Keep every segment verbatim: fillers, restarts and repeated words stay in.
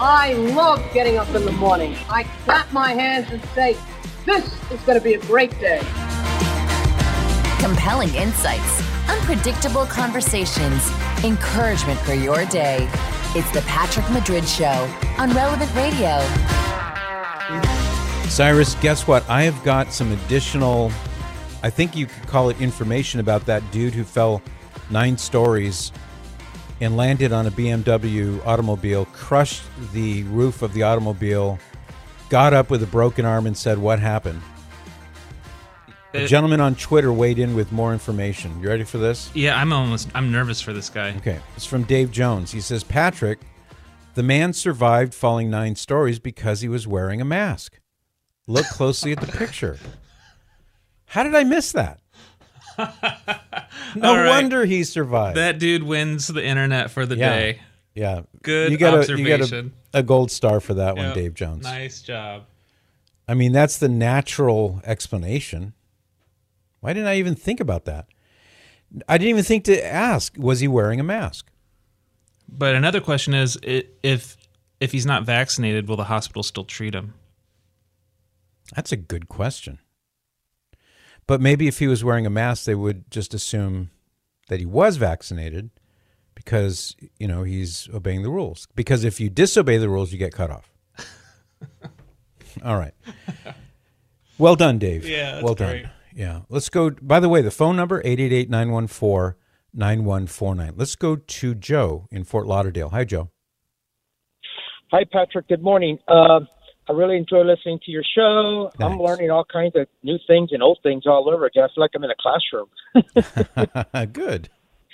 I love getting up in the morning. I clap my hands and say, this is going to be a great day. Compelling insights, unpredictable conversations, encouragement for your day. It's the Patrick Madrid Show on Relevant Radio. Cyrus, guess what? I have got some additional, I think you could call it information about that dude who fell nine stories and landed on a B M W automobile, crushed the roof of the automobile, got up with a broken arm and said, what happened? A gentleman on Twitter weighed in with more information. You ready for this? Yeah, I'm almost, I'm nervous for this guy. Okay, it's from Dave Jones. He says, Patrick, the man survived falling nine stories because he was wearing a mask. Look closely at the picture. How did I miss that? No right. wonder he survived. That dude wins the internet for the yeah. day. Yeah. Good you got observation. A, you got a, a gold star for that yep. one, Dave Jones. Nice job. I mean, that's the natural explanation. Why didn't I even think about that? I didn't even think to ask, was he wearing a mask? But another question is, if if he's not vaccinated, will the hospital still treat him? That's a good question. But maybe if he was wearing a mask, they would just assume that he was vaccinated because, you know, he's obeying the rules. Because if you disobey the rules, you get cut off. All right. Well done, Dave. Yeah, that's well done. great. Yeah. Let's go. By the way, the phone number, eight eight eight, nine one four, nine one four nine. Let's go to Joe in Fort Lauderdale. Hi, Joe. Hi, Patrick. Good morning. Uh, I really enjoy listening to your show. Thanks. I'm learning all kinds of new things and old things all over again. I feel like I'm in a classroom. Good.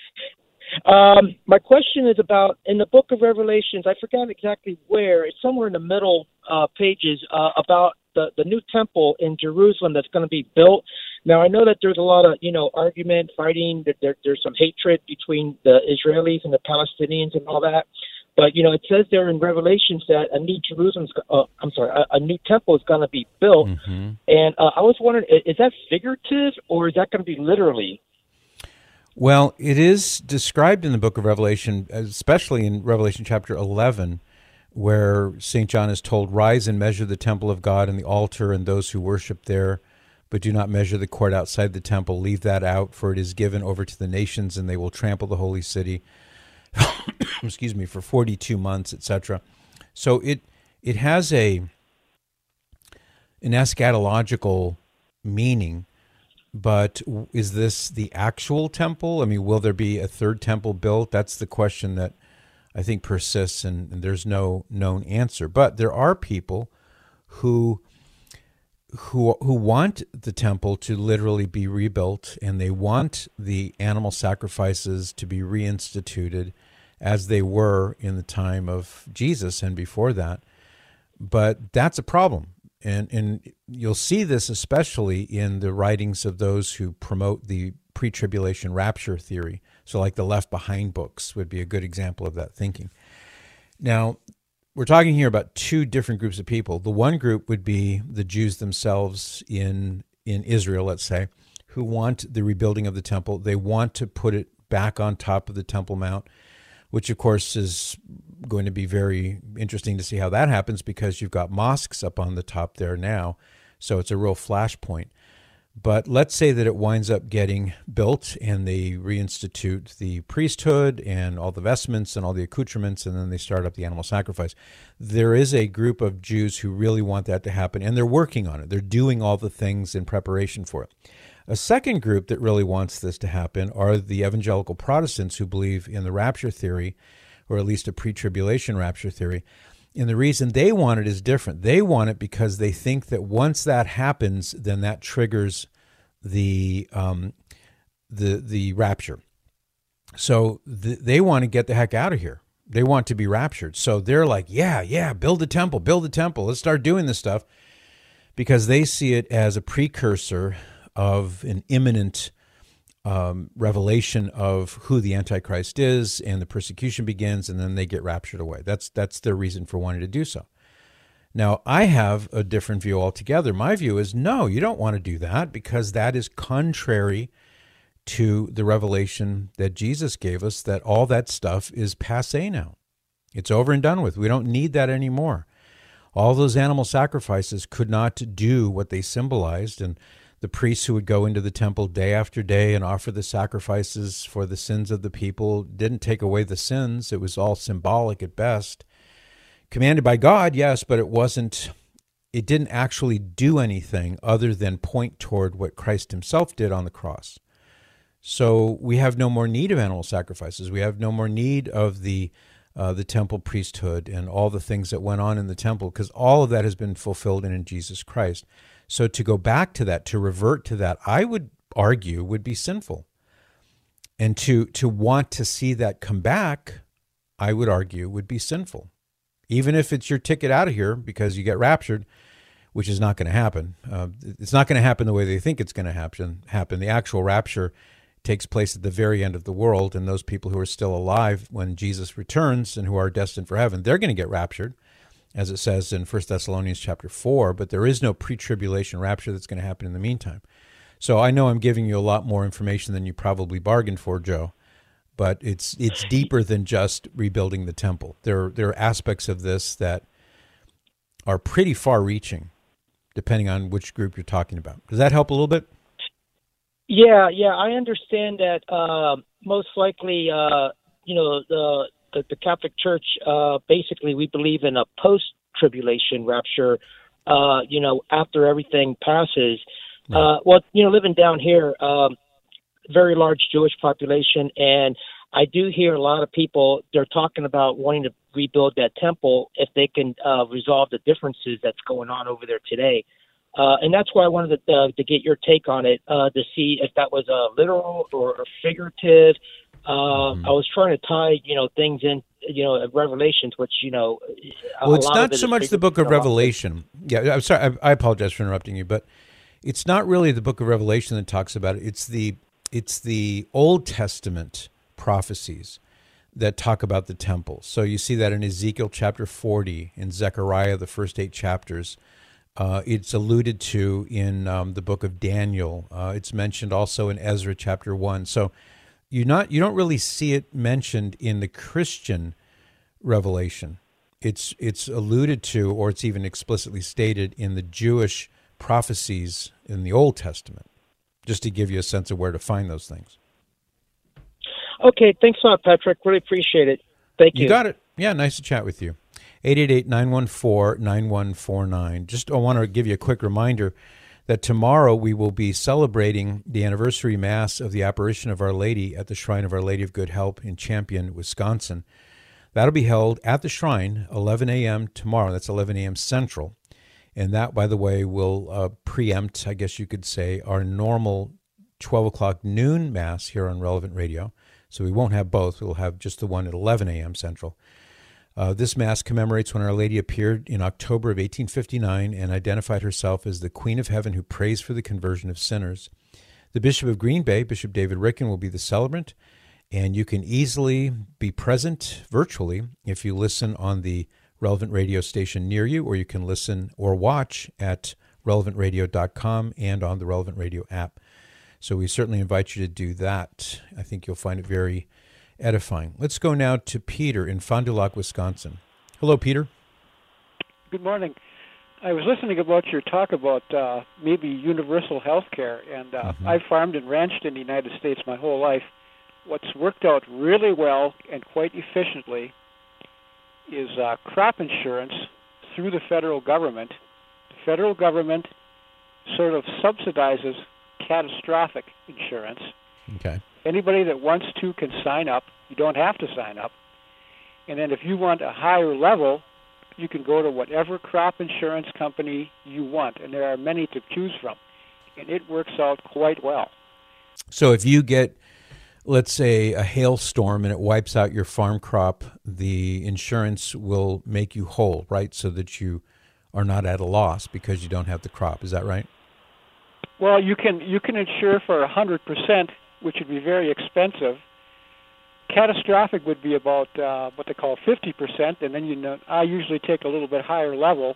Um, my question is about, in the book of Revelations, I forgot exactly where, it's somewhere in the middle uh, pages, uh, about the, the new temple in Jerusalem that's going to be built. Now, I know that there's a lot of, you know, argument, fighting, that there, there's some hatred between the Israelis and the Palestinians and all that. But, you know, it says there in Revelations that a new Jerusalem's, uh, I'm sorry, a, a new temple is going to be built. Mm-hmm. And uh, I was wondering, is that figurative or is that going to be literally? Well, it is described in the book of Revelation, especially in Revelation chapter eleven, where Saint John is told, rise and measure the temple of God and the altar and those who worship there, but do not measure the court outside the temple. Leave that out, for it is given over to the nations, and they will trample the holy city. Excuse me, for forty-two months, et cetera. So it it has a an eschatological meaning, but is this the actual temple? I mean, will there be a third temple built? That's the question that I think persists, and, and there's no known answer. But there are people who who who want the temple to literally be rebuilt, and they want the animal sacrifices to be reinstituted as they were in the time of Jesus and before that. But that's a problem. And and you'll see this especially in the writings of those who promote the pre-tribulation rapture theory. So like the Left Behind books would be a good example of that thinking. Now, we're talking here about two different groups of people. The one group would be the Jews themselves in in Israel, let's say, who want the rebuilding of the temple. They want to put it back on top of the Temple Mount, which, of course, is going to be very interesting to see how that happens because you've got mosques up on the top there now, so it's a real flashpoint. But let's say that it winds up getting built and they reinstitute the priesthood and all the vestments and all the accoutrements, and then they start up the animal sacrifice. There is a group of Jews who really want that to happen, and they're working on it. They're doing all the things in preparation for it. A second group that really wants this to happen are the evangelical Protestants who believe in the rapture theory, or at least a pre-tribulation rapture theory. And the reason they want it is different. They want it because they think that once that happens, then that triggers the um, the the rapture. So th- they want to get the heck out of here. They want to be raptured. So they're like, yeah, yeah, build a temple, build a temple. Let's start doing this stuff, because they see it as a precursor of an imminent um, revelation of who the Antichrist is, and the persecution begins, and then they get raptured away. That's that's their reason for wanting to do so. Now, I have a different view altogether. My view is, no, you don't want to do that, because that is contrary to the revelation that Jesus gave us, that all that stuff is passé now. It's over and done with. We don't need that anymore. All those animal sacrifices could not do what they symbolized, and the priests who would go into the temple day after day and offer the sacrifices for the sins of the people didn't take away the sins. It was all symbolic at best. Commanded by God, yes, but it wasn't, it didn't actually do anything other than point toward what Christ himself did on the cross. So we have no more need of animal sacrifices. We have no more need of the uh, the temple priesthood and all the things that went on in the temple, because all of that has been fulfilled in Jesus Christ. So to go back to that, to revert to that, I would argue would be sinful. And to to want to see that come back, I would argue would be sinful. Even if it's your ticket out of here because you get raptured, which is not going to happen. Uh, it's not going to happen the way they think it's going to happen. Happen. The actual rapture takes place at the very end of the world, and those people who are still alive when Jesus returns and who are destined for heaven, they're going to get raptured, as it says in First Thessalonians chapter four, but there is no pre-tribulation rapture that's going to happen in the meantime. So I know I'm giving you a lot more information than you probably bargained for, Joe, but it's it's deeper than just rebuilding the temple. There, there are aspects of this that are pretty far-reaching, depending on which group you're talking about. Does that help a little bit? Yeah, yeah, I understand that. Uh, most likely, uh, you know, the, the the Catholic Church, uh, basically, we believe in a post-tribulation rapture. Uh, you know, after everything passes. Right. Uh, well, you know, living down here, um, very large Jewish population, and I do hear a lot of people. They're talking about wanting to rebuild that temple if they can uh, resolve the differences that's going on over there today. Uh, and that's why I wanted to, uh, to get your take on it, uh, to see if that was a literal or, or figurative. Uh, mm-hmm. I was trying to tie, you know, things in, you know, Revelations, which, you know. Well, it's not so much the book of Revelation. Yeah, I'm sorry. I, I apologize for interrupting you, but it's not really the book of Revelation that talks about it. It's the it's the Old Testament prophecies that talk about the temple. So you see that in Ezekiel chapter forty, in Zechariah, the first eight chapters. Uh, it's alluded to in um, the book of Daniel. Uh, it's mentioned also in Ezra chapter one. So you not you don't really see it mentioned in the Christian revelation. It's it's alluded to, or it's even explicitly stated in the Jewish prophecies in the Old Testament, just to give you a sense of where to find those things. Okay, thanks a lot, Patrick. Really appreciate it. Thank you. You got it. Yeah, nice to chat with you. eight eight eight, nine one four, nine one four nine. Just I want to give you a quick reminder that tomorrow we will be celebrating the anniversary Mass of the apparition of Our Lady at the Shrine of Our Lady of Good Help in Champion, Wisconsin. That'll be held at the shrine, eleven a.m. tomorrow. That's eleven a.m. Central. And that, by the way, will uh, preempt, I guess you could say, our normal twelve o'clock noon Mass here on Relevant Radio. So we won't have both. We'll have just the one at eleven a.m. Central. Uh, this Mass commemorates when Our Lady appeared in October of eighteen fifty-nine and identified herself as the Queen of Heaven who prays for the conversion of sinners. The Bishop of Green Bay, Bishop David Ricken, will be the celebrant, and you can easily be present virtually if you listen on the Relevant Radio station near you, or you can listen or watch at relevant radio dot com and on the Relevant Radio app. So we certainly invite you to do that. I think you'll find it very edifying. Let's go now to Peter in Fond du Lac, Wisconsin. Hello, Peter. Good morning. I was listening about your talk about uh, maybe universal health care, and uh, mm-hmm. I've farmed and ranched in the United States my whole life. What's worked out really well and quite efficiently is uh, crop insurance through the federal government. The federal government sort of subsidizes catastrophic insurance. Okay. Anybody that wants to can sign up. You don't have to sign up. And then if you want a higher level, you can go to whatever crop insurance company you want, and there are many to choose from. And it works out quite well. So if you get, let's say, a hailstorm and it wipes out your farm crop, the insurance will make you whole, right? So that you are not at a loss because you don't have the crop. Is that right? Well, you can you can insure for one hundred percent, which would be very expensive. Catastrophic would be about uh, what they call fifty percent, and then you know I usually take a little bit higher level.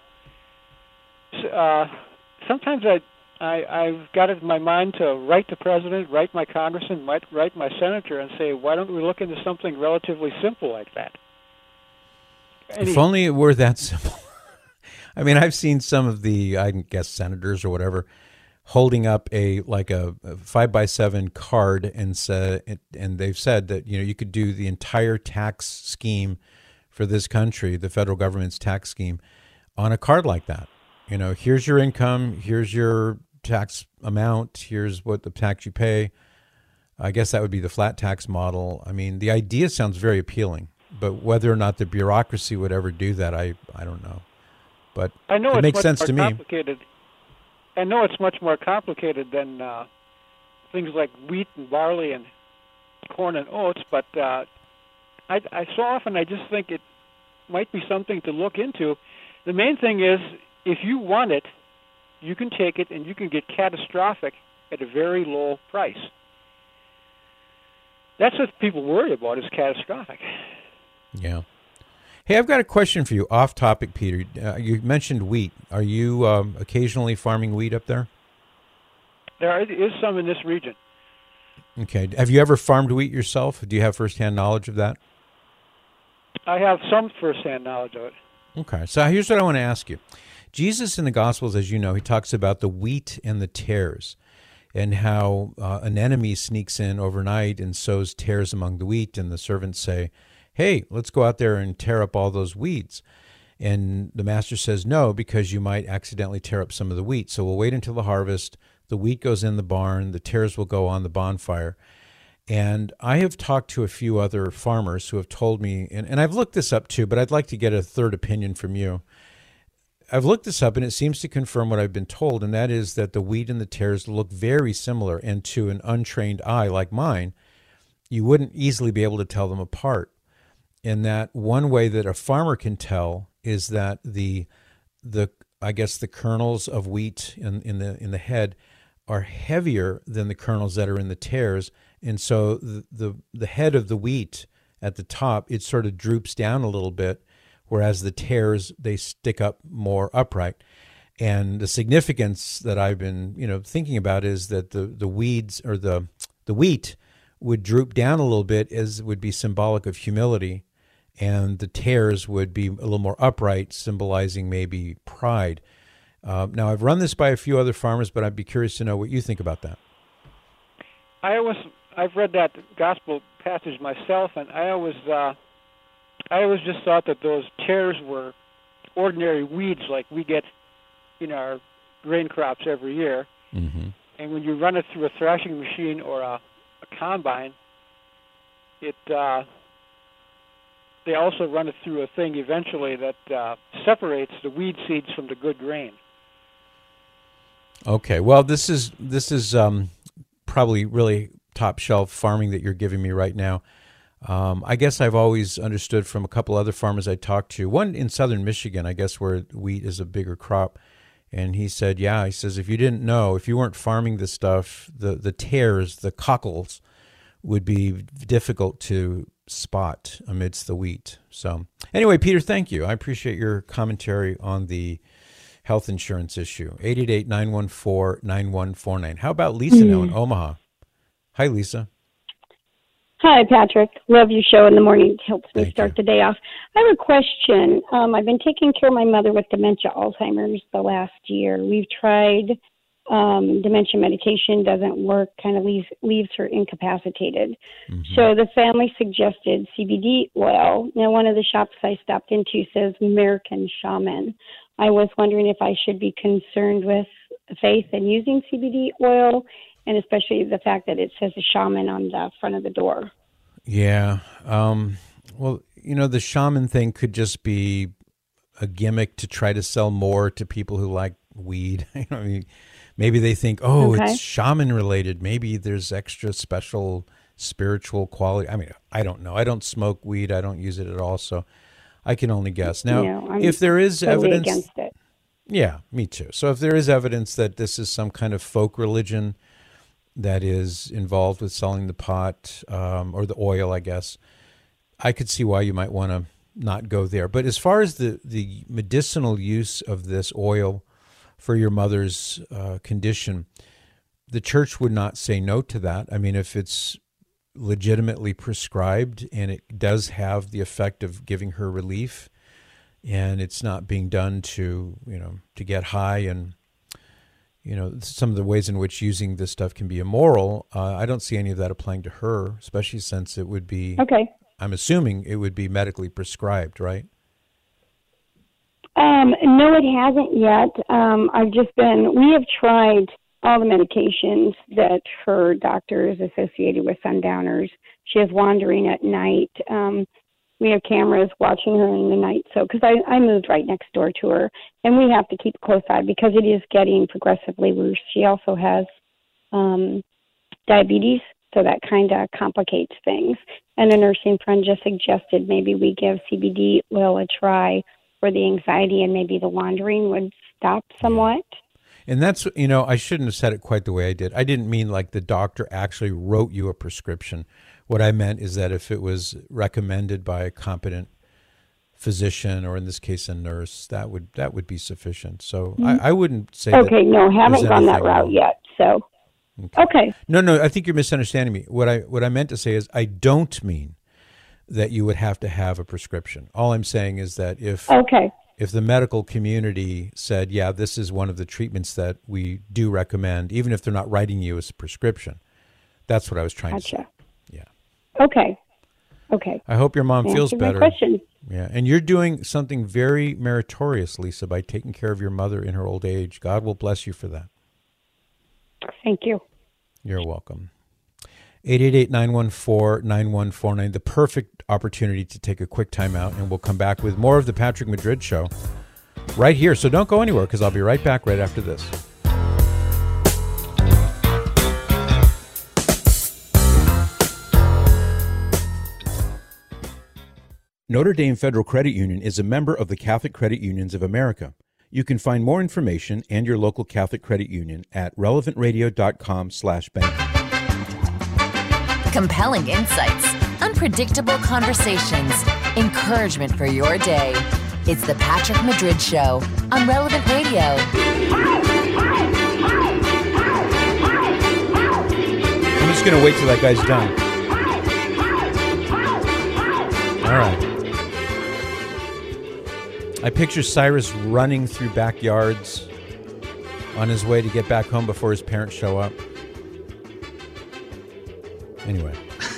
Uh, sometimes I, I, I've got it in my mind to write the president, write my congressman, write, write my senator, and say, why don't we look into something relatively simple like that? Any, if only it were that simple. I mean, I've seen some of the, I guess, senators or whatever, holding up a like a, a five by seven card and say, and they've said that, you know, you could do the entire tax scheme for this country, the federal government's tax scheme, on a card like that. You know, here's your income, here's your tax amount, here's what the tax you pay. I guess that would be the flat tax model. I mean, the idea sounds very appealing, but whether or not the bureaucracy would ever do that, I I don't know. But I know it it's makes much sense more to me. complicated. I know it's much more complicated than uh, things like wheat and barley and corn and oats, but uh, I, I so often I just think it might be something to look into. The main thing is, if you want it, you can take it and you can get catastrophic at a very low price. That's what people worry about, is catastrophic. Yeah. Hey, I've got a question for you, off topic, Peter. Uh, you mentioned wheat. Are you um, occasionally farming wheat up there? There is some in this region. Okay. Have you ever farmed wheat yourself? Do you have firsthand knowledge of that? I have some firsthand knowledge of it. Okay. So here's what I want to ask you. Jesus in the Gospels, as you know, he talks about the wheat and the tares, and how uh, an enemy sneaks in overnight and sows tares among the wheat, and the servants say, hey, let's go out there and tear up all those weeds. And the master says, no, because you might accidentally tear up some of the wheat. So we'll wait until the harvest. The wheat goes in the barn. The tares will go on the bonfire. And I have talked to a few other farmers who have told me, and, and I've looked this up too, but I'd like to get a third opinion from you. I've looked this up, and it seems to confirm what I've been told, and that is that the wheat and the tares look very similar, and to an untrained eye like mine, you wouldn't easily be able to tell them apart. And that one way that a farmer can tell is that the the I guess the kernels of wheat in, in the in the head are heavier than the kernels that are in the tares, and so the, the the head of the wheat at the top, it sort of droops down a little bit, whereas the tares, they stick up more upright. And the significance that I've been, you know, thinking about is that the the weeds or the the wheat would droop down a little bit, as would be symbolic of humility, and the tares would be a little more upright, symbolizing maybe pride. Uh, now, I've run this by a few other farmers, but I'd be curious to know what you think about that. I always, I've read that gospel passage myself, and I always, uh, I always just thought that those tares were ordinary weeds like we get in our grain crops every year. Mm-hmm. And when you run it through a thrashing machine or a, a combine, it uh, they also run it through a thing eventually that uh, separates the weed seeds from the good grain. Okay, well, this is this is um, probably really top shelf farming that you're giving me right now. Um, I guess I've always understood from a couple other farmers I talked to, one in southern Michigan, I guess, where wheat is a bigger crop, and he said, yeah, he says, if you didn't know, if you weren't farming this stuff, the, the tares, the cockles, would be difficult to spot amidst the wheat. So anyway, Peter, thank you. I appreciate your commentary on the health insurance issue. eight eight eight, nine one four, nine one four nine. How about Lisa mm. now in Omaha? Hi, Lisa. Hi, Patrick. Love your show in the morning. It helps me Thank start you. the day off. I have a question. Um, I've been taking care of my mother with dementia, Alzheimer's, the last year. We've tried um, dementia medication, doesn't work, kind of leaves, leaves her incapacitated. Mm-hmm. So the family suggested C B D oil. Now, one of the shops I stopped into says American Shaman. I was wondering if I should be concerned with faith in using C B D oil, and especially the fact that it says a shaman on the front of the door. Yeah. Um, well, you know, the shaman thing could just be a gimmick to try to sell more to people who like weed. I mean, maybe they think, oh, okay. it's shaman related. Maybe there's extra special spiritual quality. I mean, I don't know. I don't smoke weed. I don't use it at all. So I can only guess. Now, no, if there is totally evidence. Against it. Yeah, me too. So if there is evidence that this is some kind of folk religion that is involved with selling the pot um, or the oil, I guess, I could see why you might want to not go there. But as far as the, the medicinal use of this oil for your mother's uh, condition, the church would not say no to that. I mean, if it's legitimately prescribed and it does have the effect of giving her relief, and it's not being done to, you know, to get high, and, you know, some of the ways in which using this stuff can be immoral, uh, I don't see any of that applying to her, especially since it would be, Okay. I'm assuming it would be medically prescribed, right? Um, no, it hasn't yet. Um, I've just been, we have tried all the medications that her doctor is associated with Sundowners. She has wandering at night. Um, we have cameras watching her in the night. So, because I, I moved right next door to her, and we have to keep a close eye because it is getting progressively worse. She also has um, diabetes, so that kind of complicates things. And a nursing friend just suggested maybe we give C B D oil a try for the anxiety, and maybe the wandering would stop somewhat. And that's, you know, I shouldn't have said it quite the way I did. I didn't mean like the doctor actually wrote you a prescription. What I meant is that if it was recommended by a competent physician, or in this case a nurse, that would that would be sufficient. So mm-hmm. I, I wouldn't say okay, that no, haven't gone that route wrong. yet. So okay. okay. No, no, I think you're misunderstanding me. What I what I meant to say is I don't mean that you would have to have a prescription. All I'm saying is that if okay. if the medical community said, yeah, this is one of the treatments that we do recommend, even if they're not writing you a prescription, that's what I was trying gotcha. to say. Yeah. Okay. Okay. I hope your mom Answer feels my better. question. Yeah, and you're doing something very meritorious, Lisa, by taking care of your mother in her old age. God will bless you for that. Thank you. You're welcome. eight eight eight, nine one four, nine one four nine, the perfect opportunity to take a quick time out, and we'll come back with more of the Patrick Madrid Show right here. So don't go anywhere, because I'll be right back right after this. Notre Dame Federal Credit Union is a member of the Catholic Credit Unions of America. You can find more information and your local Catholic Credit Union at relevant radio dot com slash banking. Compelling insights, unpredictable conversations, encouragement for your day. It's the Patrick Madrid Show on Relevant Radio. I'm just going to wait till that guy's done. All right. I picture Cyrus running through backyards on his way to get back home before his parents show up. Anyway,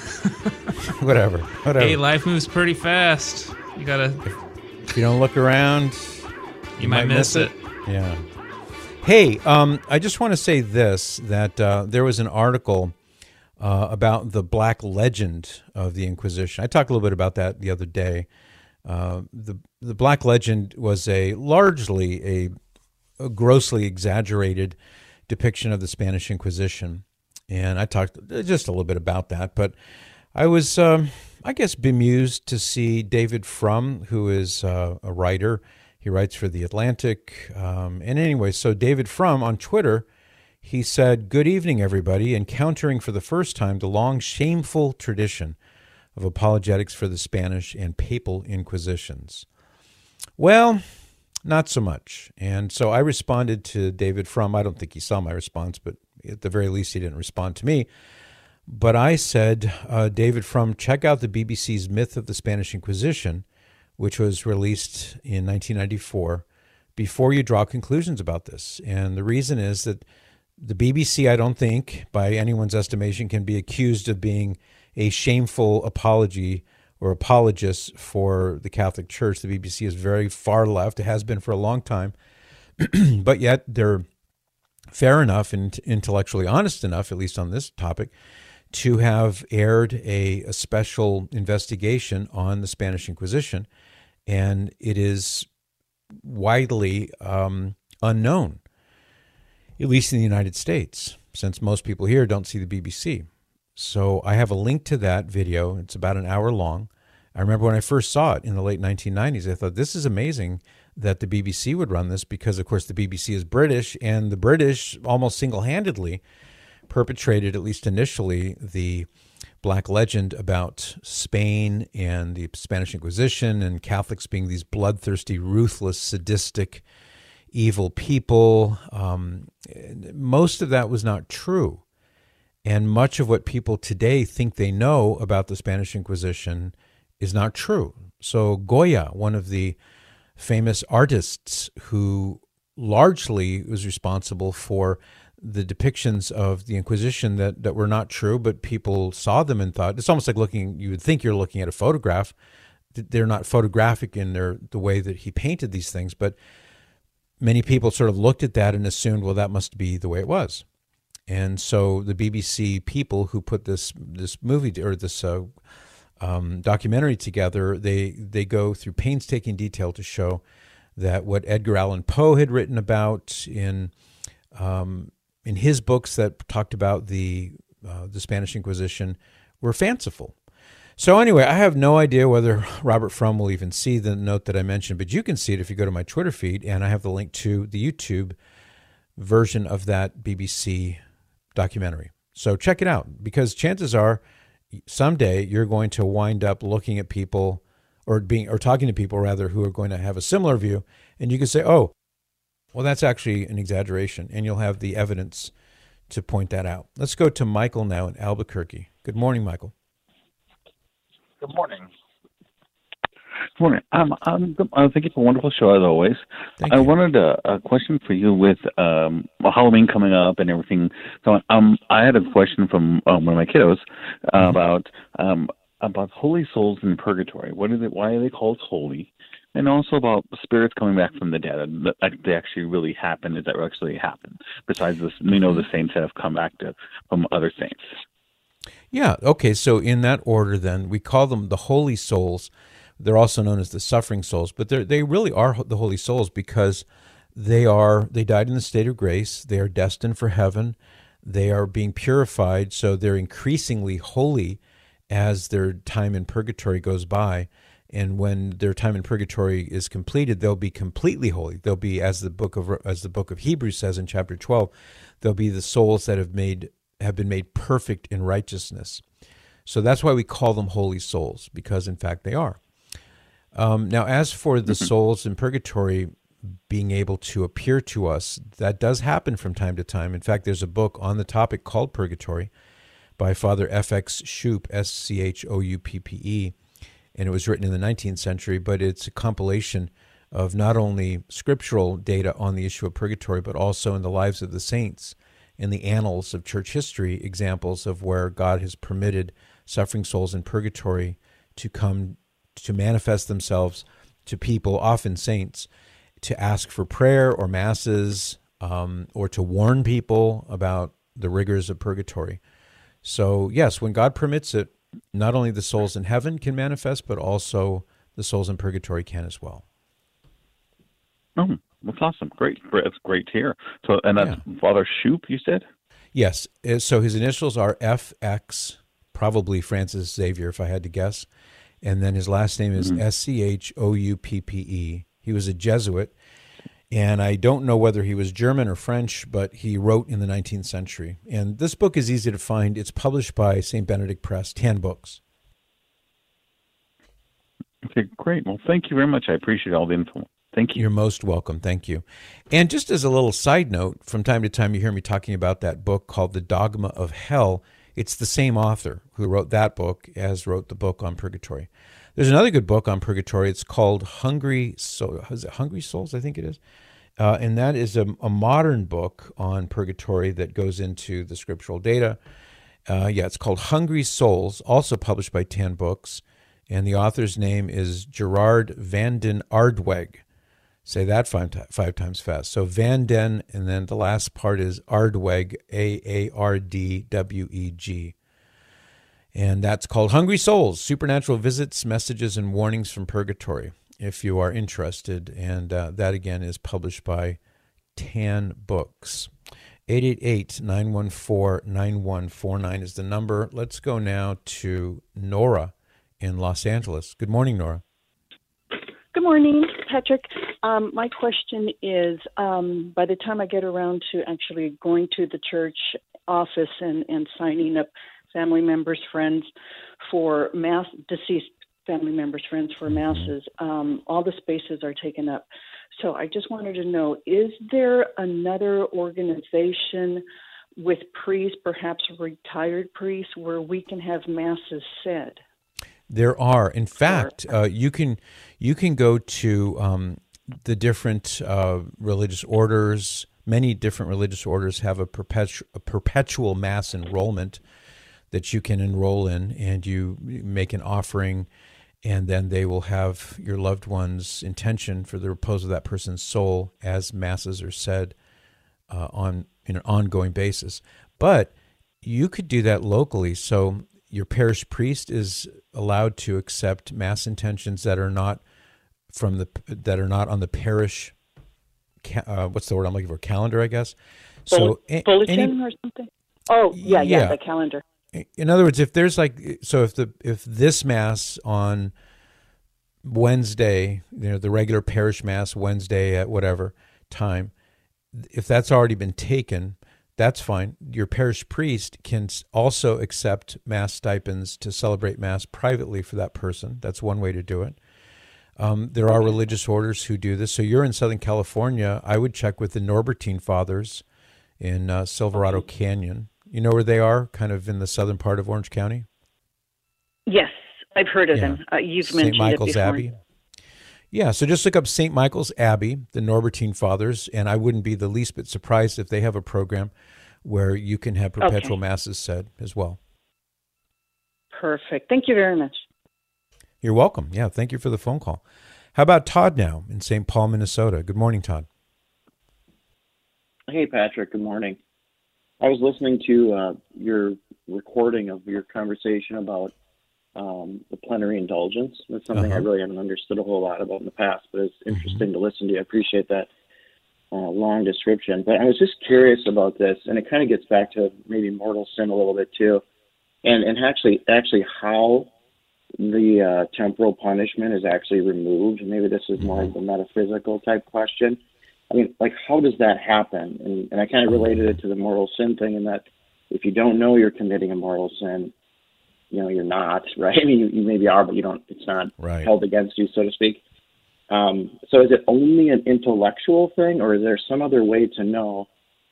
whatever, whatever. Hey, life moves pretty fast. You gotta. If, if you don't look around, you, you might, might miss, miss it. it. Yeah. Hey, um, I just want to say this: that uh, there was an article uh, about the Black Legend of the Inquisition. I talked a little bit about that the other day. Uh, the the Black Legend was a largely a, a grossly exaggerated depiction of the Spanish Inquisition. And I talked just a little bit about that, but I was, um, I guess, bemused to see David Frum, who is uh, a writer. He writes for The Atlantic. Um, and anyway, so David Frum on Twitter, he said, "Good evening, everybody, encountering for the first time the long, shameful tradition of apologetics for the Spanish and Papal Inquisitions." Well, not so much. And so I responded to David Frum. I don't think he saw my response, but at the very least, he didn't respond to me. But I said, uh, David Frum, check out the B B C's Myth of the Spanish Inquisition, which was released in nineteen ninety-four, before you draw conclusions about this. And the reason is that the B B C, I don't think, by anyone's estimation, can be accused of being a shameful apology or apologist for the Catholic Church. The B B C is very far left. It has been for a long time. But yet they're fair enough and intellectually honest enough, at least on this topic, to have aired a, a special investigation on the Spanish Inquisition. And it is widely um, unknown, at least in the United States, since most people here don't see the B B C. So I have a link to that video. It's about an hour long. I remember when I first saw it in the late nineteen nineties, I thought, this is amazing that the B B C would run this, because, of course, the B B C is British, and the British almost single-handedly perpetrated, at least initially, the black legend about Spain and the Spanish Inquisition and Catholics being these bloodthirsty, ruthless, sadistic, evil people. Um, most of that was not true. And much of what people today think they know about the Spanish Inquisition is not true. So Goya, one of the famous artists who largely was responsible for the depictions of the Inquisition that, that were not true, but people saw them and thought, it's almost like looking, you would think you're looking at a photograph. They're not photographic in their the way that he painted these things, but many people sort of looked at that and assumed, well, that must be the way it was. And so the B B C people who put this this movie or this uh, um, documentary together, they they go through painstaking detail to show that what Edgar Allan Poe had written about in um, in his books that talked about the uh, the Spanish Inquisition were fanciful. So anyway, I have no idea whether Robert Frum will even see the note that I mentioned, but you can see it if you go to my Twitter feed, and I have the link to the YouTube version of that B B C documentary. So check it out, because chances are someday you're going to wind up looking at people or being or talking to people rather who are going to have a similar view, and you can say, oh, well, that's actually an exaggeration, and you'll have the evidence to point that out. Let's go to Michael now in Albuquerque. Good morning, Michael. Good morning. Good morning. Um, um, uh, thank you for a wonderful show, as always. Thank I you. wanted a, a question for you with um, Halloween coming up and everything. So, um, I had a question from um, one of my kiddos uh, Mm-hmm. about um, about holy souls in purgatory. What is it? Why are they called holy? And also about spirits coming back from the dead. That they actually really happen. Did that actually happen? Besides this, we know the saints that have come back to from other saints. Yeah, okay, so in that order then, we call them the holy souls. They're also known as the suffering souls, but they they really are the holy souls because they are they died in the state of grace. They are destined for heaven. They are being purified, so they're increasingly holy as their time in purgatory goes by. And when their time in purgatory is completed, they'll be completely holy. They'll be, as the book of as the book of Hebrews says in chapter twelve, they'll be the souls that have made have been made perfect in righteousness. So that's why we call them holy souls, because in fact they are. Um, now, as for the souls in purgatory being able to appear to us, that does happen from time to time. In fact, there's a book on the topic called Purgatory by Father F X Schoop, S C H O U P P E, and it was written in the nineteenth century, but it's a compilation of not only scriptural data on the issue of purgatory, but also in the lives of the saints, in the annals of church history, examples of where God has permitted suffering souls in purgatory to come to manifest themselves to people, often saints, to ask for prayer or masses, um, or to warn people about the rigors of purgatory. So yes, when God permits it, not only the souls in heaven can manifest, but also the souls in purgatory can as well. Oh, that's awesome. Great. That's great to hear. So, and that's Yeah. Father Schoop, you said? Yes. Uh, So his initials are F X, probably Francis Xavier, if I had to guess. And then his last name is Mm-hmm. S C H O U P P E. He was a Jesuit, and I don't know whether he was German or French, but he wrote in the nineteenth century. And this book is easy to find. It's published by Saint Benedict Press, ten books. Okay, great. Well, thank you very much. I appreciate all the info. Thank you. You're most welcome. Thank you. And just as a little side note, from time to time you hear me talking about that book called The Dogma of Hell. It's the same author who wrote that book as wrote the book on purgatory. There's another good book on purgatory. It's called Hungry Souls. Is it Hungry Souls? I think it is. Uh, and that is a, a modern book on purgatory that goes into the scriptural data. Uh, yeah, it's called Hungry Souls, also published by ten books. And the author's name is Gerard van den Aardweg. Say that five, five times fast. So Van den, and then the last part is Aardweg, A A R D W E G. And that's called Hungry Souls, Supernatural Visits, Messages, and Warnings from Purgatory, if you are interested. And uh, that, again, is published by ten books. eight eight eight, nine one four, nine one four nine is the number. Let's go now to Nora in Los Angeles. Good morning, Nora. Good morning, Patrick. Um, my question is, um, by the time I get around to actually going to the church office and, and signing up family members, friends for mass, deceased family members, friends for masses, um, all the spaces are taken up. So I just wanted to know, is there another organization with priests, perhaps retired priests, where we can have masses said? There are. In fact, uh, you can you can go to um, the different uh, religious orders, many different religious orders have a, perpetu- a perpetual mass enrollment that you can enroll in, and you make an offering, and then they will have your loved one's intention for the repose of that person's soul as masses are said uh, on in an ongoing basis. But you could do that locally. So your parish priest is allowed to accept mass intentions that are not from the that are not on the parish. Uh, what's the word I'm looking for? Calendar, I guess. So bulletin any, or something. Oh yeah, yeah, yeah, the calendar. In other words, if there's like, so if the if this mass on Wednesday, you know, the regular parish mass Wednesday at whatever time, if that's already been taken, that's fine. Your parish priest can also accept mass stipends to celebrate mass privately for that person. That's one way to do it. Um, there are religious orders who do this. So you're in Southern California. I would check with the Norbertine Fathers in uh, Silverado Canyon. You know where they are, kind of in the southern part of Orange County? Yes, I've heard of yeah. them. Uh, you've Saint mentioned Michael's it before. Abbey. Yeah, so just look up Saint Michael's Abbey, the Norbertine Fathers, and I wouldn't be the least bit surprised if they have a program where you can have perpetual okay. masses said as well. Perfect. Thank you very much. You're welcome. Yeah, thank you for the phone call. How about Todd now in Saint Paul, Minnesota? Good morning, Todd. Hey, Patrick. Good morning. I was listening to uh, your recording of your conversation about um, the plenary indulgence. That's something uh-huh. I really haven't understood a whole lot about in the past, but it's interesting mm-hmm. to listen to. I appreciate that uh, long description. But I was just curious about this, and it kind of gets back to maybe mortal sin a little bit too, and and actually actually how the uh, temporal punishment is actually removed. Maybe this is more of a metaphysical type question. I mean, like, how does that happen? And, and I kind of related it to the mortal sin thing in that if you don't know you're committing a mortal sin, you know, you're not, right? I mean, you, you maybe are, but you don't, it's not right. held against you, so to speak. Um, so is it only an intellectual thing, or is there some other way to know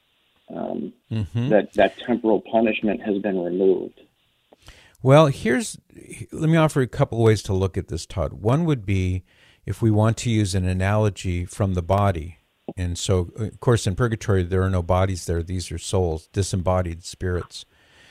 um, mm-hmm. that that temporal punishment has been removed? Well, here's, let me offer a couple of ways to look at this, Todd. One would be if we want to use an analogy from the body. And so, of course, in purgatory, there are no bodies there. These are souls, disembodied spirits.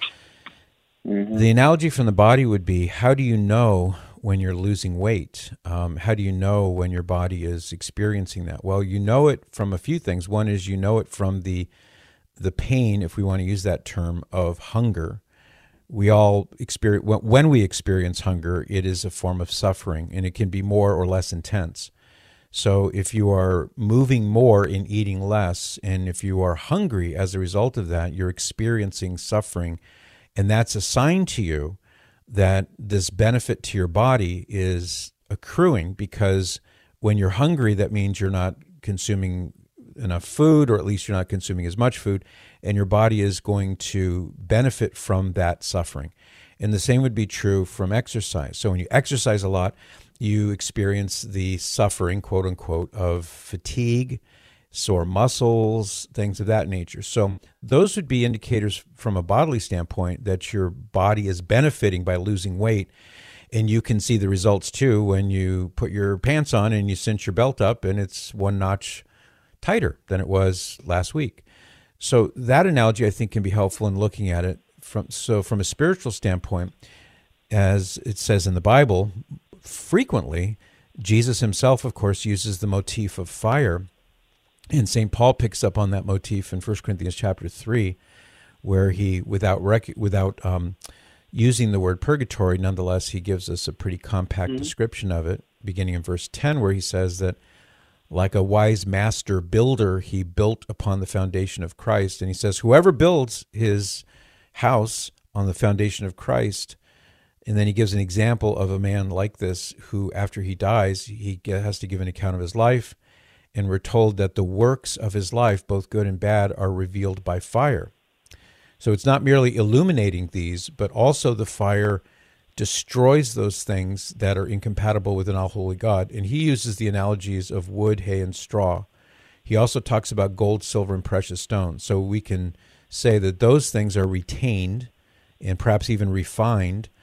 Mm-hmm. The analogy from the body would be, how do you know when you're losing weight? Um, how do you know when your body is experiencing that? Well, you know it from a few things. One is you know it from the the pain, if we want to use that term, of hunger. We all experience, when we experience hunger, it is a form of suffering, and it can be more or less intense. So if you are moving more in eating less, and if you are hungry as a result of that, you're experiencing suffering, and that's a sign to you that this benefit to your body is accruing, because when you're hungry, that means you're not consuming enough food, or at least you're not consuming as much food, and your body is going to benefit from that suffering. And the same would be true from exercise. So when you exercise a lot, you experience the suffering, quote unquote, of fatigue, sore muscles, things of that nature. So those would be indicators from a bodily standpoint that your body is benefiting by losing weight. And you can see the results too when you put your pants on and you cinch your belt up and it's one notch tighter than it was last week. So that analogy, I think, can be helpful in looking at it. From so from a spiritual standpoint, as it says in the Bible, frequently, Jesus himself, of course, uses the motif of fire. And Saint Paul picks up on that motif in First Corinthians chapter three, where he, without rec- without um, using the word purgatory, nonetheless, he gives us a pretty compact mm-hmm. description of it, beginning in verse ten, where he says that, like a wise master builder, he built upon the foundation of Christ. And he says, whoever builds his house on the foundation of Christ. And then he gives an example of a man like this who, after he dies, he has to give an account of his life. And we're told that the works of his life, both good and bad, are revealed by fire. So it's not merely illuminating these, but also the fire destroys those things that are incompatible with an all-holy God. And he uses the analogies of wood, hay, and straw. He also talks about gold, silver, and precious stones. So we can say that those things are retained and perhaps even refined,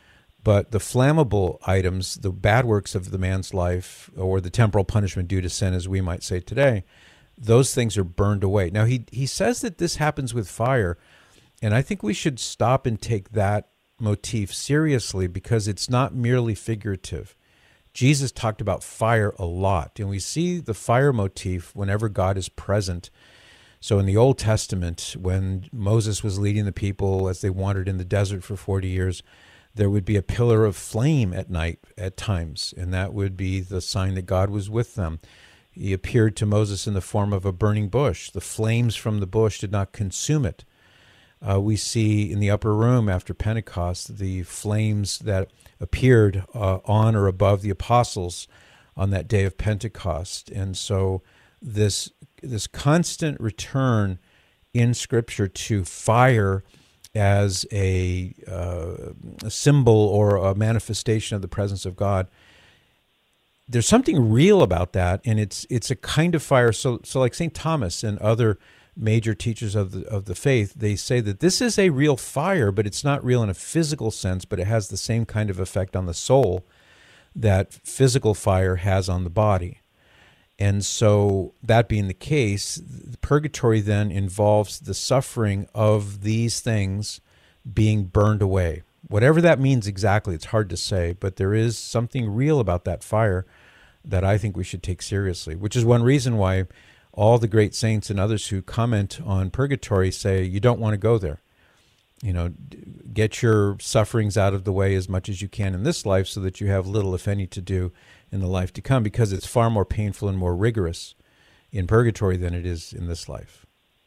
But the flammable items, the bad works of the man's life, or the temporal punishment due to sin, as we might say today, those things are burned away. Now, he he says that this happens with fire, and I think we should stop and take that motif seriously, because it's not merely figurative. Jesus talked about fire a lot, and we see the fire motif whenever God is present. So in the Old Testament, when Moses was leading the people as they wandered in the desert for forty years, there would be a pillar of flame at night at times, and that would be the sign that God was with them. He appeared to Moses in the form of a burning bush. The flames from the bush did not consume it. Uh, we see in the upper room after Pentecost the flames that appeared uh, on or above the apostles on that day of Pentecost. And so this this constant return in Scripture to fire as a, uh, a symbol or a manifestation of the presence of God, there's something real about that, and it's it's a kind of fire. So so like Saint Thomas and other major teachers of the of the faith, they say that this is a real fire, but it's not real in a physical sense, but it has the same kind of effect on the soul that physical fire has on the body. And so that being the case, purgatory then involves the suffering of these things being burned away. Whatever that means exactly, it's hard to say, but there is something real about that fire that I think we should take seriously, which is one reason why all the great saints and others who comment on purgatory say you don't want to go there. You know, get your sufferings out of the way as much as you can in this life so that you have little, if any, to do in the life to come, because it's far more painful and more rigorous in purgatory than it is in this life.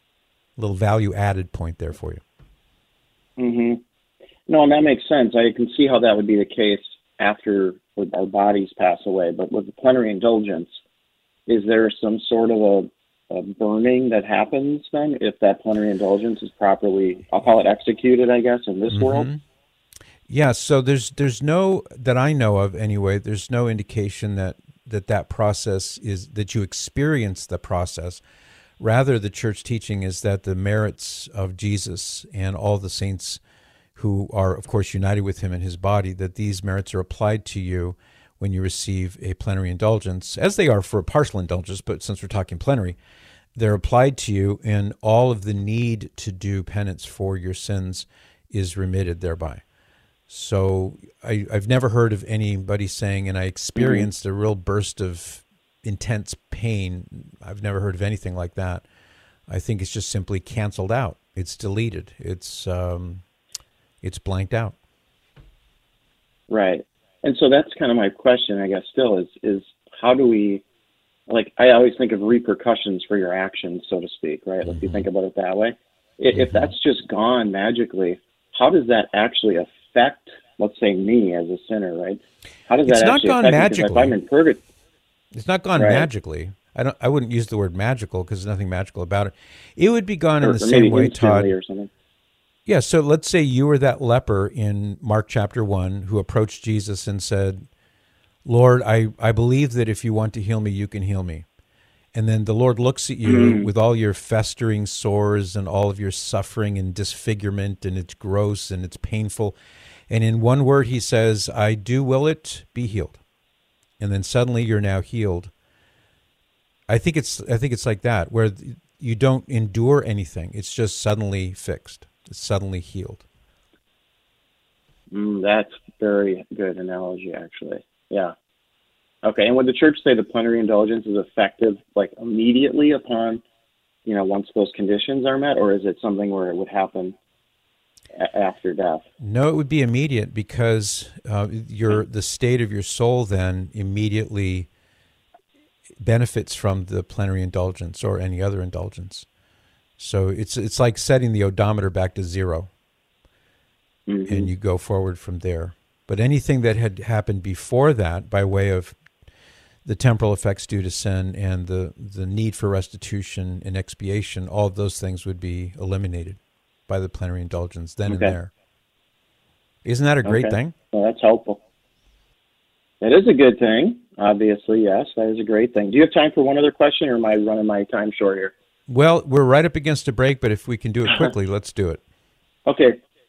A little value-added point there for you. Mm-hmm. No, and that makes sense. I can see how that would be the case after our bodies pass away. But with the plenary indulgence, is there some sort of a A burning that happens then if that plenary indulgence is properly, I'll call it executed, I guess, in this mm-hmm. world? Yeah, so there's there's no, that I know of anyway, there's no indication that that, that process is, that you experience the process. Rather, the church teaching is that the merits of Jesus and all the saints who are, of course, united with him in his body, that these merits are applied to you when you receive a plenary indulgence, as they are for a partial indulgence, but since we're talking plenary, they're applied to you, and all of the need to do penance for your sins is remitted thereby. So I, I've never heard of anybody saying, and I experienced mm-hmm. a real burst of intense pain. I've never heard of anything like that. I think it's just simply canceled out. It's deleted. It's um, it's blanked out. Right. And so that's kind of my question, I guess, still, is is how do we, like, I always think of repercussions for your actions, so to speak, right? Mm-hmm. If you think about it that way. Mm-hmm. If that's just gone magically, how does that actually affect, let's say, me as a sinner, right? How does it's that not actually gone affect magically. me? If I'm in purgatory, it's not gone right? magically. I don't. I wouldn't use the word magical because there's nothing magical about it. It would be gone or, in the or same way, Todd. Or something. Yeah, so let's say you were that leper in Mark chapter one who approached Jesus and said, Lord, I, I believe that if you want to heal me, you can heal me. And then the Lord looks at you mm. with all your festering sores and all of your suffering and disfigurement, and it's gross and it's painful. And in one word he says, I do will it, be healed. And then suddenly you're now healed. I think it's I think it's like that, where you don't endure anything. It's just suddenly fixed. It's suddenly healed. Mm, that's very good analogy, actually. Yeah. Okay. And would the church say the plenary indulgence is effective, like, immediately upon, you know, once those conditions are met, or is it something where it would happen a- after death? No, it would be immediate, because uh, your the state of your soul then immediately benefits from the plenary indulgence or any other indulgence. So it's it's like setting the odometer back to zero, mm-hmm. and you go forward from there. But anything that had happened before that, by way of the temporal effects due to sin and the, the need for restitution and expiation, all of those things would be eliminated by the plenary indulgence then okay. and there. Isn't that a great okay. thing? Well, that's helpful. That is a good thing, obviously, yes. That is a great thing. Do you have time for one other question, or am I running my time short here? Well, we're right up against a break, but if we can do it quickly, let's do it. Okay.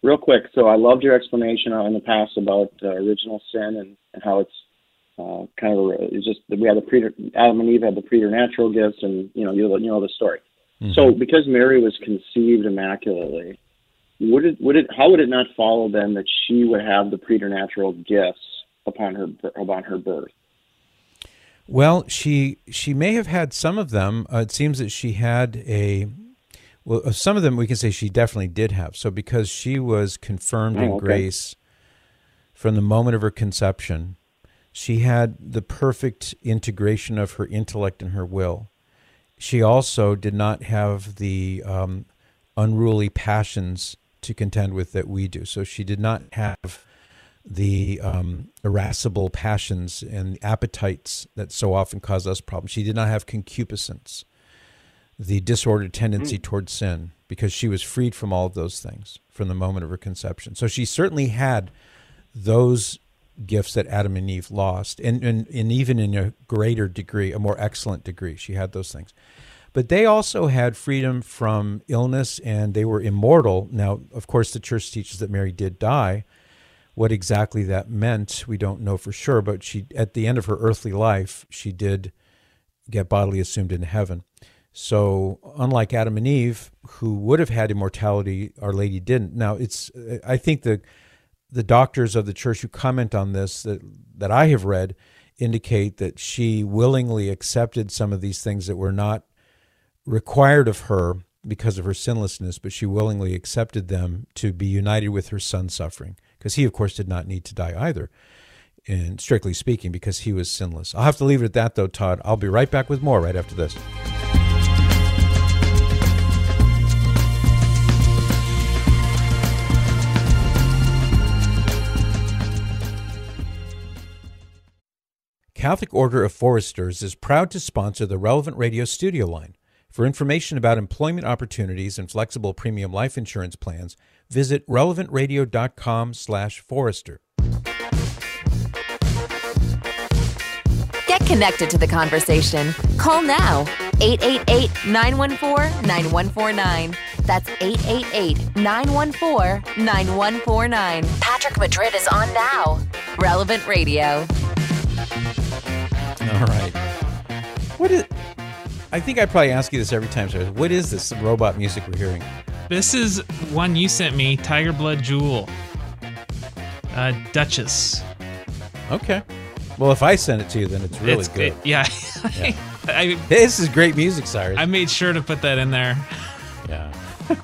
real quick. So I loved your explanation in the past about uh, original sin and, and how it's uh, kind of a, it's just that we had the pre Adam and Eve had the preternatural gifts, and you know you you know the story. Mm-hmm. So because Mary was conceived immaculately, would it would it how would it not follow then that she would have the preternatural gifts upon her upon her birth? Well, she she may have had some of them. Uh, it seems that she had a well, some of them we can say she definitely did have. So because she was confirmed oh, in okay. grace from the moment of her conception, she had the perfect integration of her intellect and her will. She also did not have the um, unruly passions to contend with that we do. So she did not have the um, irascible passions and appetites that so often cause us problems. She did not have concupiscence, the disordered tendency mm. towards sin, because she was freed from all of those things from the moment of her conception. So she certainly had those gifts that Adam and Eve lost, and, and, and even in a greater degree, a more excellent degree, she had those things. But they also had freedom from illness, and they were immortal. Now, of course, the church teaches that Mary did die. What exactly that meant, we don't know for sure, but she, at the end of her earthly life, she did get bodily assumed into heaven. So unlike Adam and Eve, who would have had immortality, Our Lady didn't. Now, it's I think the the doctors of the church who comment on this that, that I have read indicate that she willingly accepted some of these things that were not required of her because of her sinlessness, but she willingly accepted them to be united with her son's suffering, because he, of course, did not need to die either, and strictly speaking, because he was sinless. I'll have to leave it at that, though, Todd. I'll be right back with more right after this. Catholic Order of Foresters is proud to sponsor the Relevant Radio studio line. For information about employment opportunities and flexible premium life insurance plans, visit relevant radio dot com slash forester. Get connected to the conversation. Call now, eight eight eight, nine one four, nine one four nine. That's eight eight eight, nine one four, nine one four nine. Patrick Madrid is on now. Relevant Radio. All right. What is... I think I probably ask you this every time, sir. What is this robot music we're hearing? This is one you sent me, Tiger Blood Jewel. Uh, Duchess. Okay. Well, if I send it to you, then it's really it's, good. It, yeah. yeah. I, this is great music, Cyrus. I made sure to put that in there. Yeah.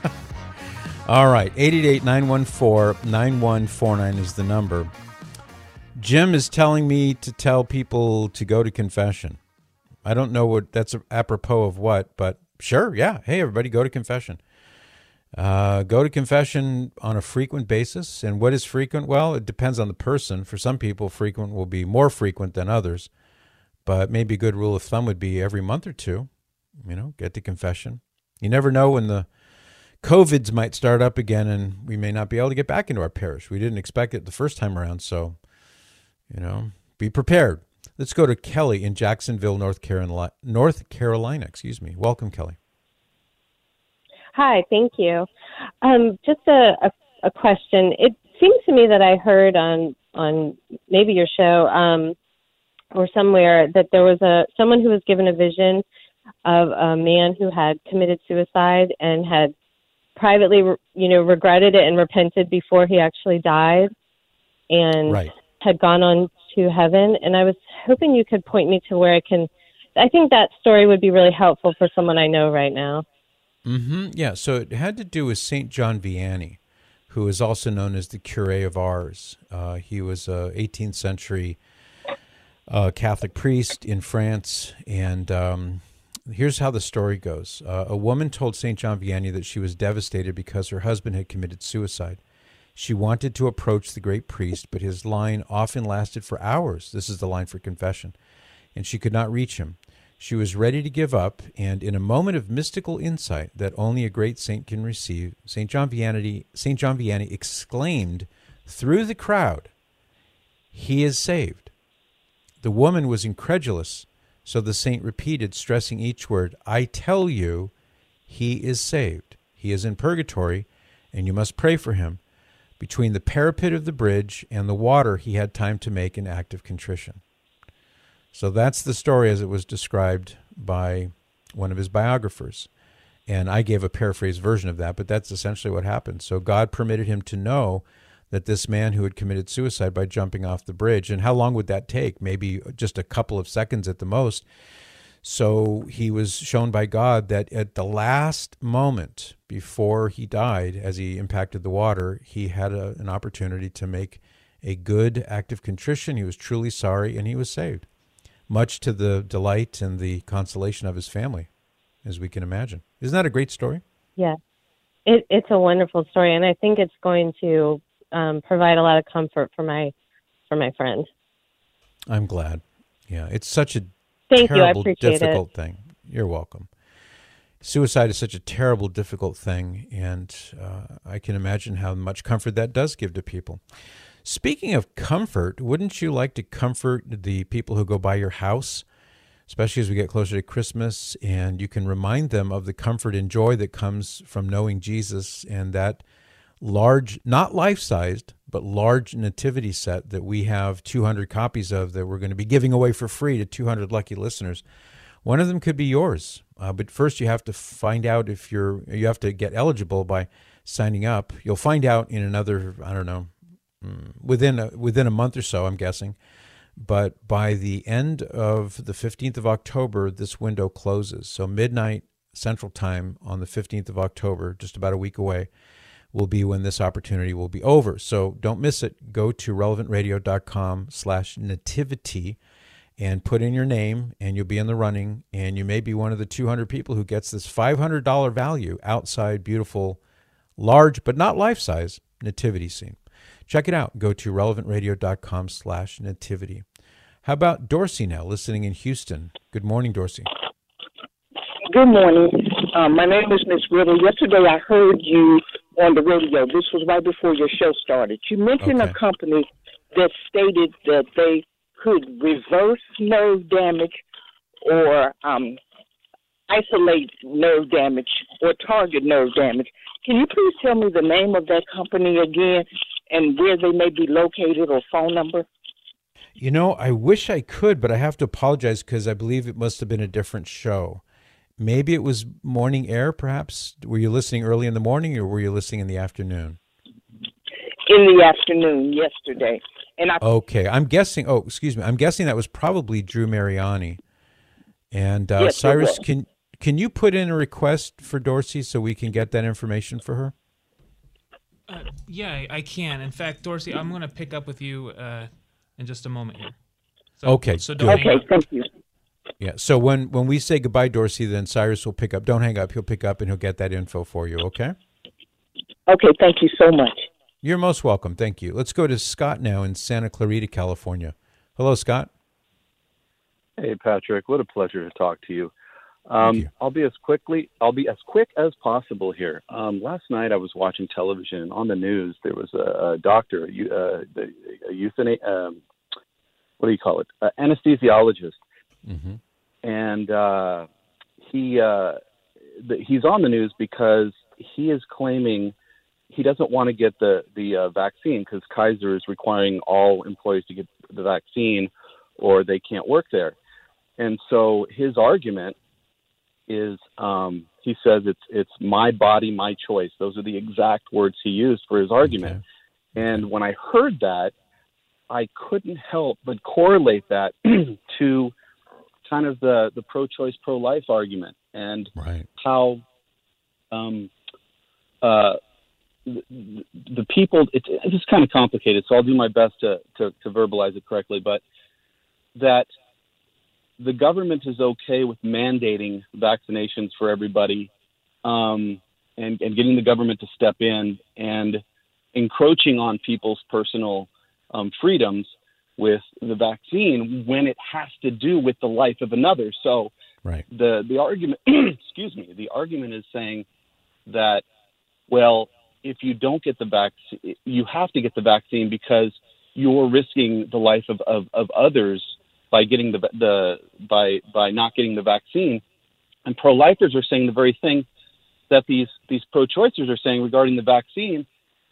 All right. eight eight eight, nine one four, nine one four nine is the number. Jim is telling me to tell people to go to confession. I don't know what that's apropos of what, but sure, yeah. Hey, everybody, go to confession. Uh, go to confession on a frequent basis. And what is frequent? Well, it depends on the person. For some people, frequent will be more frequent than others. But maybe a good rule of thumb would be every month or two, you know, get to confession. You never know when the COVIDs might start up again and we may not be able to get back into our parish. We didn't expect it the first time around, so, you know, be prepared. Let's go to Kelly in Jacksonville, North Carolina. North Carolina, excuse me. Welcome, Kelly. Hi, thank you. Um, just a, a, a question. It seems to me that I heard on on maybe your show um, or somewhere that there was a someone who was given a vision of a man who had committed suicide and had privately, you know, regretted it and repented before he actually died, and right. had gone on to heaven. And I was hoping you could point me to where I can. I think that story would be really helpful for someone I know right now. Mm-hmm. Yeah, so it had to do with Saint John Vianney, who is also known as the Curé of Ars. Uh, he was an eighteenth century uh, Catholic priest in France, and um, here's how the story goes. Uh, a woman told Saint John Vianney that she was devastated because her husband had committed suicide. She wanted to approach the great priest, but his line often lasted for hours. This is the line for confession, and she could not reach him. She was ready to give up, and in a moment of mystical insight that only a great saint can receive, Saint John Vianney, Saint John Vianney exclaimed through the crowd, "He is saved." The woman was incredulous, so the saint repeated, stressing each word, "I tell you, he is saved. He is in purgatory, and you must pray for him." Between the parapet of the bridge and the water, he had time to make an act of contrition. So that's the story as it was described by one of his biographers. And I gave a paraphrased version of that, but that's essentially what happened. So God permitted him to know that this man who had committed suicide by jumping off the bridge, and how long would that take? Maybe just a couple of seconds at the most. So he was shown by God that at the last moment before he died, as he impacted the water, he had a, an opportunity to make a good act of contrition. He was truly sorry, and he was saved, much to the delight and the consolation of his family, as we can imagine. Isn't that a great story? Yeah, it, it's a wonderful story, and I think it's going to um, provide a lot of comfort for my for my friend. I'm glad. Yeah, it's such a Thank terrible, you. I appreciate difficult it. thing. You're welcome. Suicide is such a terrible, difficult thing, and uh, I can imagine how much comfort that does give to people. Speaking of comfort, wouldn't you like to comfort the people who go by your house, especially as we get closer to Christmas, and you can remind them of the comfort and joy that comes from knowing Jesus and that large, not life-sized, but large nativity set that we have two hundred copies of that we're going to be giving away for free to two hundred lucky listeners. One of them could be yours, uh, but first you have to find out if you're, you have to get eligible by signing up. You'll find out in another, I don't know, within a, within a month or so, I'm guessing. But by the end of the fifteenth of October, this window closes. So midnight Central Time on the fifteenth of October, just about a week away, will be when this opportunity will be over. So don't miss it. Go to relevantradio.com slash nativity and put in your name, and you'll be in the running, and you may be one of the two hundred people who gets this five hundred dollars value outside beautiful, large, but not life-size nativity scene. Check it out. Go to relevantradio.com slash nativity. How about Dorsey now, listening in Houston? Good morning, Dorsey. Good morning. Um, my name is Miss Riddle. Yesterday I heard you on the radio. This was right before your show started. You mentioned Okay. a company that stated that they could reverse nerve damage or um, isolate nerve damage or target nerve damage. Can you please tell me the name of that company again and where they may be located or phone number? You know, I wish I could, but I have to apologize because I believe it must have been a different show. Maybe it was morning air, perhaps? Were you listening early in the morning or were you listening in the afternoon? In the afternoon yesterday. And I Okay, I'm guessing, oh, excuse me, I'm guessing that was probably Drew Mariani. And uh, Yes, it Cyrus, was. can can you put in a request for Dorsey so we can get that information for her? Uh, yeah, I, I can. In fact, Dorsey, I'm going to pick up with you uh, in just a moment here. So, Okay, So good. don't hang Okay, up. thank you. Yeah, so when, when we say goodbye, Dorsey, then Cyrus will pick up. Don't hang up. He'll pick up and he'll get that info for you, okay? Okay, thank you so much. You're most welcome. Thank you. Let's go to Scott now in Santa Clarita, California. Hello, Scott. Hey, Patrick. What a pleasure to talk to you. Um, you. I'll be as quickly, I'll be as quick as possible here. Um, last night I was watching television. On the news, there was a, a doctor, a, eu- uh, the- a euthana- um, what do you call it? Uh, anesthesiologist. Mm-hmm. And uh, he uh, the, he's on the news because he is claiming he doesn't want to get the the uh, vaccine because Kaiser is requiring all employees to get the vaccine or they can't work there. And so his argument is um, he says it's it's my body, my choice. Those are the exact words he used for his argument. Okay. And when I heard that, I couldn't help but correlate that to kind of the, the pro-choice, pro-life argument and Right. how um, uh, the, the people, it's, it's just kind of complicated, so I'll do my best to, to, to verbalize it correctly, but that the government is okay with mandating vaccinations for everybody um, and, and getting the government to step in and encroaching on people's personal um, freedoms with the vaccine when it has to do with the life of another. So Right. the, the argument, excuse me, the argument is saying that, well, if you don't get the vaccine, you have to get the vaccine because you're risking the life of, of, of others by getting the, the, by, by not getting the vaccine. And pro-lifers are saying the very thing that these, these pro-choicers are saying regarding the vaccine,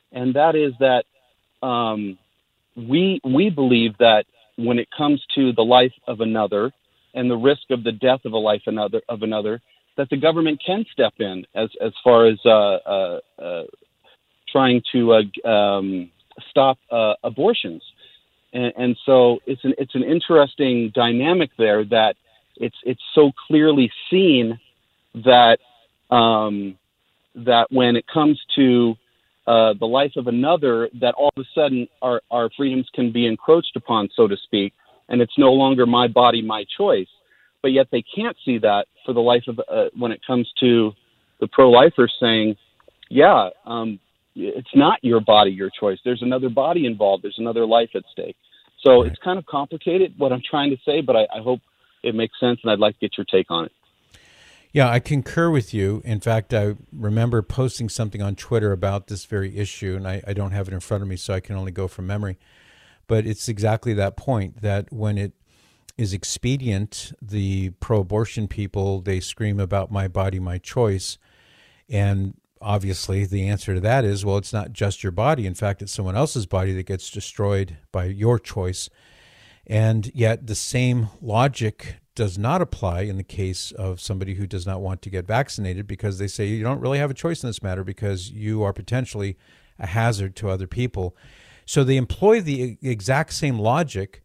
and that is that um, we we believe that when it comes to the life of another and the risk of the death of a life another of another, that the government can step in as as far as uh, uh, uh, trying to uh, um, stop uh, abortions, and, and so it's an it's an interesting dynamic there that it's it's so clearly seen that um, that when it comes to uh, the life of another, that all of a sudden our our freedoms can be encroached upon, so to speak, and it's no longer my body, my choice. But yet they can't see that for the life of uh, when it comes to the pro-lifers saying, yeah, um, it's not your body, your choice. There's another body involved. There's another life at stake. So right. It's kind of complicated what I'm trying to say, but I, I hope it makes sense, and I'd like to get your take on it. Yeah, I concur with you. In fact, I remember posting something on Twitter about this very issue, and I, I don't have it in front of me, so I can only go from memory. But it's exactly that point, that when it is expedient, the pro-abortion people, they scream about my body, my choice. And obviously the answer to that is, well, it's not just your body. In fact, it's someone else's body that gets destroyed by your choice. And yet the same logic does not apply in the case of somebody who does not want to get vaccinated, because they say you don't really have a choice in this matter because you are potentially a hazard to other people. So they employ the exact same logic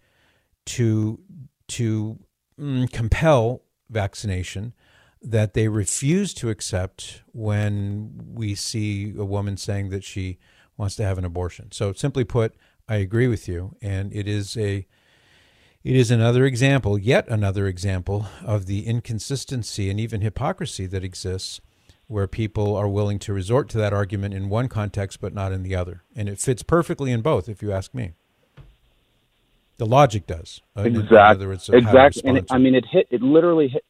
to to mm, compel vaccination that they refuse to accept when we see a woman saying that she wants to have an abortion. So simply put, I agree with you, and it is a it is another example, yet another example of the inconsistency and even hypocrisy that exists, where people are willing to resort to that argument in one context but not in the other. And it fits perfectly in both, if you ask me. The logic does. Exactly. Exactly. And it, I mean, it hit, it literally hit.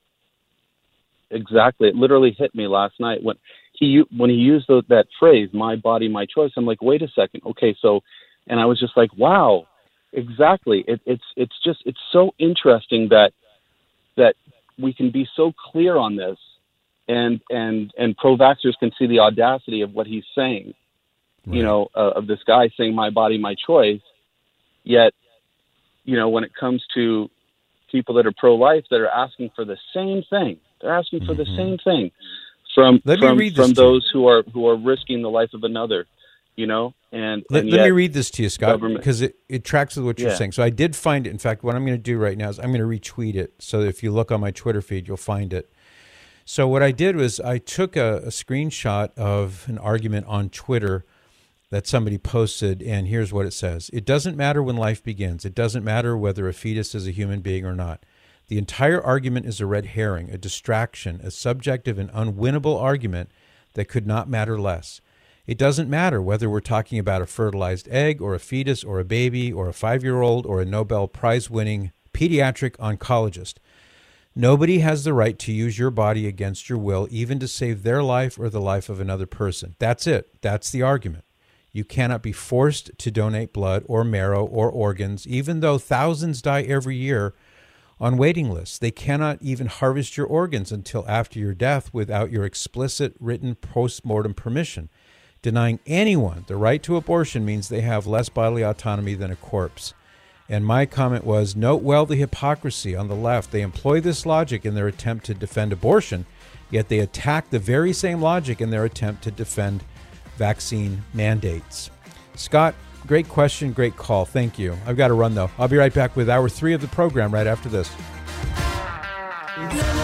Exactly. It literally hit me last night when he, when he used the, that phrase, my body, my choice. I'm like, wait a second. Okay. So, and I was just like, wow, exactly. It, it's, it's just, it's so interesting that, that we can be so clear on this, and, and, and pro-vaxxers can see the audacity of what he's saying, right. you know, uh, of this guy saying my body, my choice. Yet, you know, when it comes to people that are pro-life that are asking for the same thing, they're asking for mm-hmm. the same thing from let from, me read this from to those you. who are who are risking the life of another, you know. And let, and let me read this to you, Scott, government... because it, it tracks with what you're yeah. saying. So I did find it. In fact, what I'm going to do right now is I'm going to retweet it. So if you look on my Twitter feed, you'll find it. So what I did was I took a, a screenshot of an argument on Twitter that somebody posted, and here's what it says. It doesn't matter when life begins. It doesn't matter whether a fetus is a human being or not. The entire argument is a red herring, a distraction, a subjective and unwinnable argument that could not matter less. It doesn't matter whether we're talking about a fertilized egg or a fetus or a baby or a five-year-old or a Nobel Prize-winning pediatric oncologist. Nobody has the right to use your body against your will, even to save their life or the life of another person. That's it. That's the argument. You cannot be forced to donate blood or marrow or organs, even though thousands die every year on waiting lists. They cannot even harvest your organs until after your death without your explicit written post-mortem permission. Denying anyone the right to abortion means they have less bodily autonomy than a corpse. And my comment was, note well the hypocrisy on the left. They employ this logic in their attempt to defend abortion, yet they attack the very same logic in their attempt to defend vaccine mandates. Scott, great question, great call. Thank you. I've got to run, though. I'll be right back with hour three of the program right after this.